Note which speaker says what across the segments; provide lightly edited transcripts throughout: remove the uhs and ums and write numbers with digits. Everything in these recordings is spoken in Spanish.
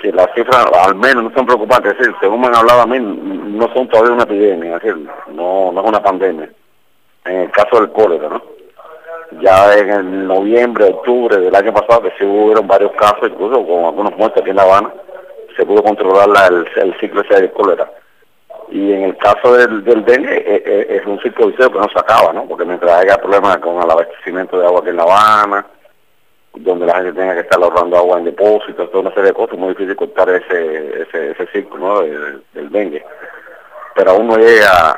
Speaker 1: Sí, las cifras al menos no son preocupantes, es decir, según me han hablado a mí, no son todavía una epidemia, es decir, no es una pandemia. En el caso del cólera, ¿no? Ya en el noviembre, octubre del año pasado, que sí hubieron varios casos, incluso con algunos muertos aquí en La Habana, se pudo controlar el ciclo ese del cólera. Y en el caso del dengue, es un ciclo vicioso que no se acaba, ¿no? Porque mientras haya problemas con el abastecimiento de agua aquí en La Habana, donde la gente tenga que estar ahorrando agua en depósitos, toda una serie de cosas, es muy difícil cortar ese ciclo, ¿no? del dengue. Pero aún no llega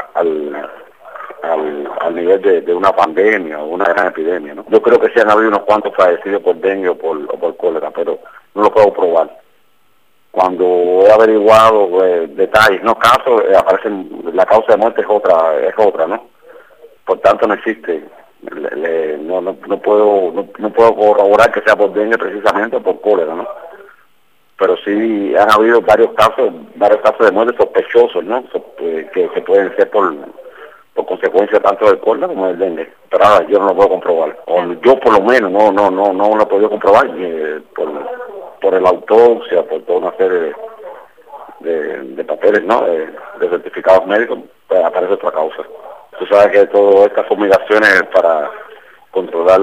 Speaker 1: al nivel de una pandemia o una gran epidemia, ¿no? Yo creo que sí han habido unos cuantos fallecidos por dengue o por cólera, pero no lo puedo probar. Cuando he averiguado detalles, no casos, aparecen, la causa de muerte es otra, ¿no? Por tanto no existe, no puedo corroborar que sea por dengue precisamente o por cólera, ¿no? Pero sí han habido varios casos de muerte sospechosos, ¿no? Que pueden ser por consecuencia tanto del cólera como del dengue. Pero ahora yo no lo puedo comprobar. O yo por lo menos no lo he podido comprobar por el autopsia, por toda una serie de papeles, ¿no? De certificados médicos, pues aparece otra causa. Tú sabes que todas estas fumigaciones para controlar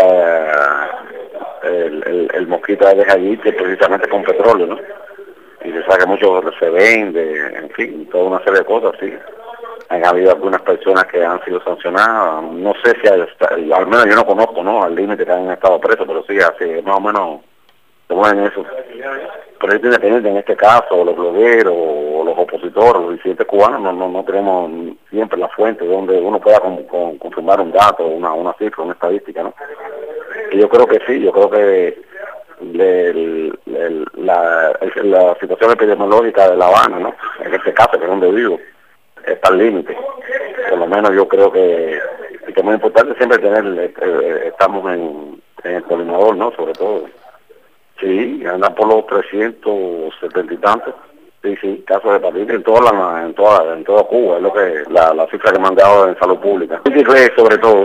Speaker 1: el mosquito de allí, precisamente con petróleo, ¿no? Y se sabe que mucho se vende, en fin, toda una serie de cosas, sí. Han habido algunas personas que han sido sancionadas, no sé si al menos yo no conozco, ¿no? Al límite que han estado presos, pero sí, así más o menos se mueven eso. Pero es independiente en este caso, los blogueros, o los opositores, los disidentes cubanos, no tenemos siempre la fuente donde uno pueda confirmar un dato, una cifra, una estadística, ¿no? Y yo creo que sí, yo creo que la situación epidemiológica de La Habana, ¿no? En este caso, que es donde vivo, está al límite. Por lo menos yo creo que es muy importante siempre estamos en el coordinador, ¿no? Sobre todo. Sí, andan por los 370 y tantos. Sí, casos de hepatitis en toda Cuba, es lo que la cifra que me han dado en salud pública. Sobre todo.